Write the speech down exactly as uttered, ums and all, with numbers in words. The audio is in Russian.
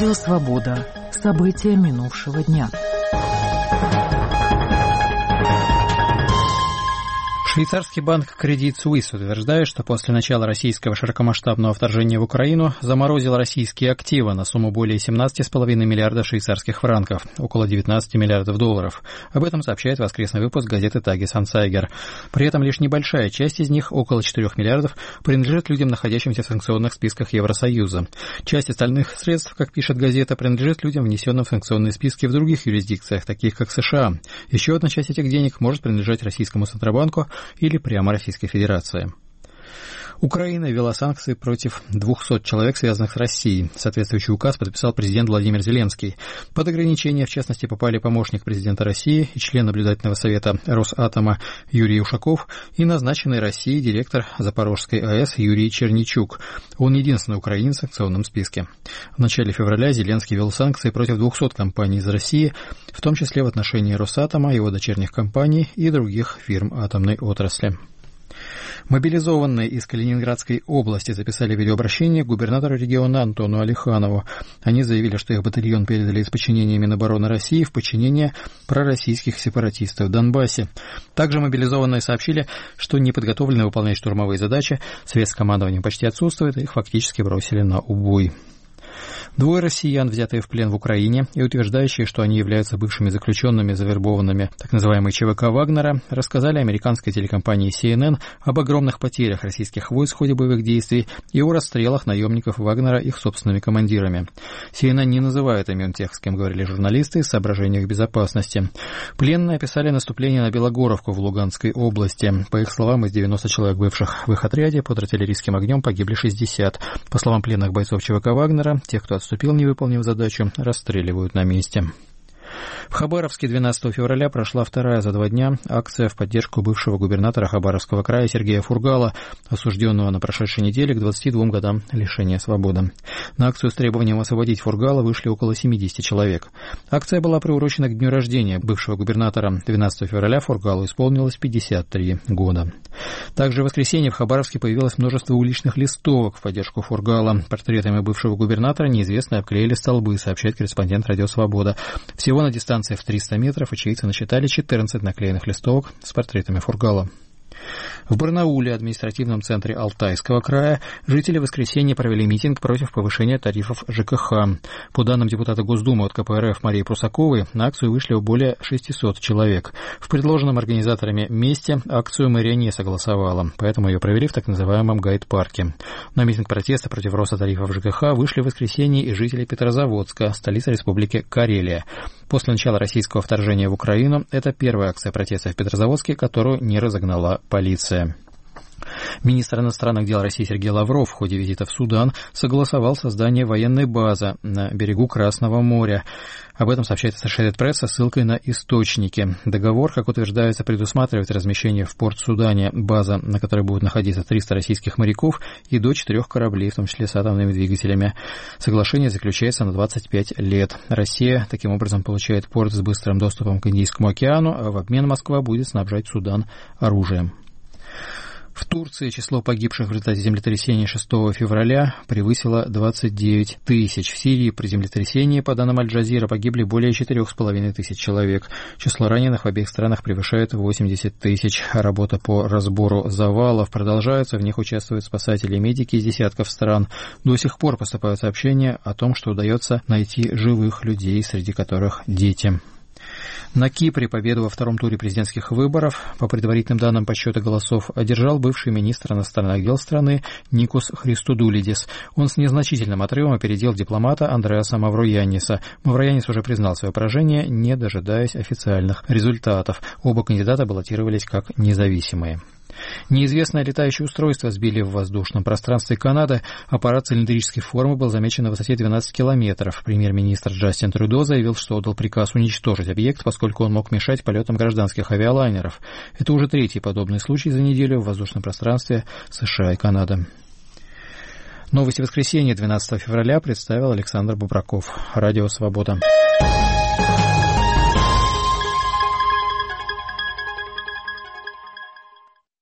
Радио «Свобода». События минувшего дня. Швейцарский банк Credit Suisse утверждает, что после начала российского широкомасштабного вторжения в Украину заморозил российские активы на сумму более семнадцать целых пять десятых миллиардов швейцарских франков, около девятнадцать миллиардов долларов. Об этом сообщает воскресный выпуск газеты Tages Anzeiger. При этом лишь небольшая часть из них, около четырёх миллиардов, принадлежит людям, находящимся в санкционных списках Евросоюза. Часть остальных средств, как пишет газета, принадлежит людям, внесенным в санкционные списки в других юрисдикциях, таких как США. Еще одна часть этих денег может принадлежать российскому Центробанку или прямо Российской Федерации. Украина ввела санкции против двухсот человек, связанных с Россией. Соответствующий указ подписал президент Владимир Зеленский. Под ограничения, в частности, попали помощник президента России и член наблюдательного совета Росатома Юрий Ушаков и назначенный Россией директор Запорожской АЭС Юрий Черничук. Он единственный украинец в санкционном списке. В начале февраля Зеленский ввел санкции против двухсот компаний из России, в том числе в отношении Росатома, его дочерних компаний и других фирм атомной отрасли. Мобилизованные из Калининградской области записали видеообращение к губернатору региона Антону Алиханову. Они заявили, что их батальон передали из подчинения Минобороны России в подчинение пророссийских сепаратистов в Донбассе. Также мобилизованные сообщили, что не подготовлены выполнять штурмовые задачи, связь с командованием почти отсутствует, их фактически бросили на убой. Двое россиян, взятые в плен в Украине и утверждающие, что они являются бывшими заключенными, завербованными так называемой ЧВК Вагнера, рассказали американской телекомпании си эн эн об огромных потерях российских войск в ходе боевых действий и о расстрелах наемников Вагнера их собственными командирами. си эн эн не называет имен тех, с кем говорили журналисты, из соображений их безопасности. Пленные описали наступление на Белогоровку в Луганской области. По их словам, из девяноста человек, бывших в их отряде, под артиллерийским огнем погибли шестьдесят. По словам пленных бойцов ЧВК Вагнера, тех, кто отступил, не выполнив задачу, расстреливают на месте. В Хабаровске двенадцатого февраля прошла вторая за два дня акция в поддержку бывшего губернатора Хабаровского края Сергея Фургала, осужденного на прошедшей неделе к двадцати двум годам лишения свободы. На акцию с требованием освободить Фургала вышли около семидесяти человек. Акция была приурочена к дню рождения бывшего губернатора. двенадцатого февраля Фургалу исполнилось пятьдесят три года. Также в воскресенье в Хабаровске появилось множество уличных листовок в поддержку Фургала. Портретами бывшего губернатора неизвестные обклеили столбы, сообщает корреспондент «Радио Свобода». Всего на дистанции в триста метров очевидцы насчитали четырнадцать наклеенных листовок с портретами Фургала. В Барнауле, административном центре Алтайского края, жители в воскресенье провели митинг против повышения тарифов ЖКХ. По данным депутата Госдумы от ка пэ эр эф Марии Прусаковой, на акцию вышли более шестисот человек. В предложенном организаторами месте акцию мэрия не согласовала, поэтому ее провели в так называемом гайд-парке. На митинг протеста против роста тарифов ЖКХ вышли в воскресенье и жители Петрозаводска, столицы республики Карелия. После начала российского вторжения в Украину это первая акция протеста в Петрозаводске, которую не разогнала полиция. Министр иностранных дел России Сергей Лавров в ходе визита в Судан согласовал создание военной базы на берегу Красного моря. Об этом сообщает Associated Press со ссылкой на источники. Договор, как утверждается, предусматривает размещение в Порт-Судане базы, на которой будут находиться триста российских моряков и до четырех кораблей, в том числе с атомными двигателями. Соглашение заключается на двадцать пять лет. Россия таким образом получает порт с быстрым доступом к Индийскому океану, а в обмен Москва будет снабжать Судан оружием. В Турции число погибших в результате землетрясения шестого февраля превысило двадцать девять тысяч. В Сирии при землетрясении, по данным Аль-Джазира, погибли более четырех с половиной тысяч человек. Число раненых в обеих странах превышает восемьдесят тысяч. Работа по разбору завалов продолжается. В них участвуют спасатели и медики из десятков стран. До сих пор поступают сообщения о том, что удается найти живых людей, среди которых дети. На Кипре победу во втором туре президентских выборов, по предварительным данным подсчета голосов, одержал бывший министр иностранных дел страны Никос Христодулидис. Он с незначительным отрывом опередил дипломата Андреаса Мавроянниса. Маврояннис уже признал свое поражение, не дожидаясь официальных результатов. Оба кандидата баллотировались как независимые. Неизвестное летающее устройство сбили в воздушном пространстве Канады. Аппарат цилиндрической формы был замечен на высоте двенадцать километров. Премьер-министр Джастин Трюдо заявил, что отдал приказ уничтожить объект, поскольку он мог мешать полетам гражданских авиалайнеров. Это уже третий подобный случай за неделю в воздушном пространстве США и Канады. Новости воскресенья двенадцатого февраля представил Александр Бубраков. Радио «Свобода».